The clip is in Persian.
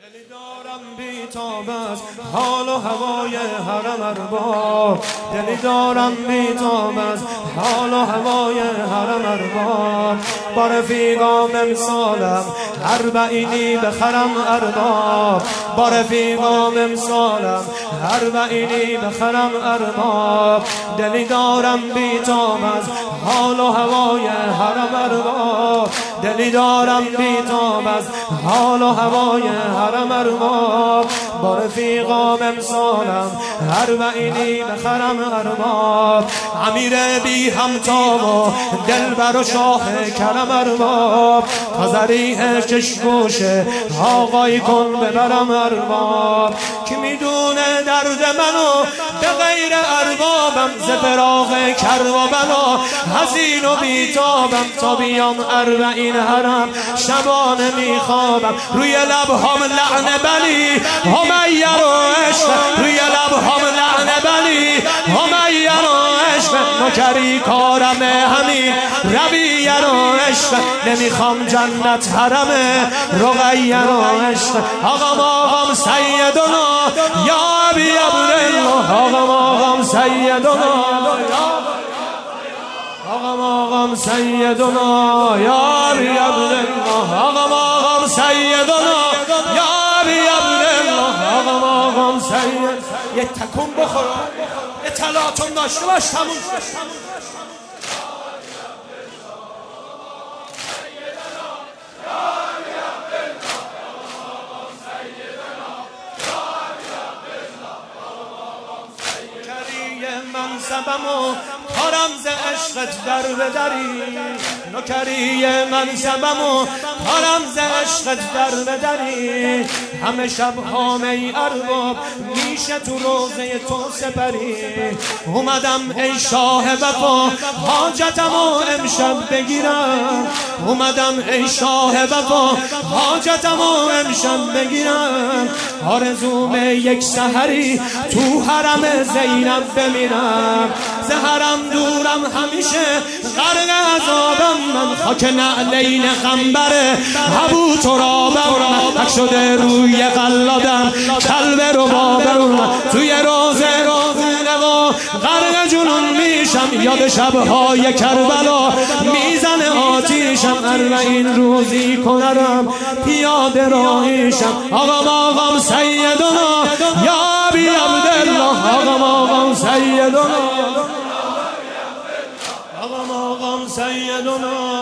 دلی دارم بی‌تاب از حال و هوای حرم ارباب، دلی دارم بی‌تاب از حال و هوای حرم ارباب. با رفیقام امسالم اربعینی بخرم ارباب، با رفیقام امسالم اربعینی بخرم ارباب. دلی دارم بی‌تاب از حال و هوای حرم ارباب، دلی دارم بی‌تاب از حال و هوای حرم ارباب. با رفیقام امسالم اربعینی بخرم ارباب. امیر بی همتا و دلبر و شاه کرم ارباب، تا ذریح چشموش آقای کن ببرم ارباب. کی میدونه درد منو به غیر اربابم، ز فراق کرب و بلا حزین و بیتابم. تا بیام اربعین حرم شبانه میخوابم، روی لبهام لعن بلی همیر و عشق، روی لبهام لعن بلی همیر و عشق. نوکری کارم همین رویه و عشق، نمیخوام جنت حرم رقیه و عشق. آقام سیدنا یا ابی عبدالله، آقام سیدنا، آقام سیدنا یا ابی عبدالله، آقام سیدنا یا ابی عبدالله، آقام سید. یه تکون بخور، اطلاعاتون داشته باش، تموم منصبمو پارم ز عشقت در بدری، نوکری منصبمو پارم ز عشقت در بدری. همه شب ای ارباب میشه تو روزه تو سپری. اومدم ای شاه وفا حاجتمو امشب بگیرم، اومدم ای شاه وفا حاجتمو امشب بگیرم. آرزوم یک سحری تو حرم زینب بمیرم، ز حرم دورم همیشه غرق عذابم. من خاک نعلین غنبر ابو ترابم، حق شده روی قلادم کلب ربابم. توی روزه نوا غرق جنون میشم، یاد شبهای کربلا میزنه آتیشم. اربعین روزی کنرم پیاده راهیشم. آقام سیدنا یا ابی عبدالله، آقام سیدنا، آقام سیدنا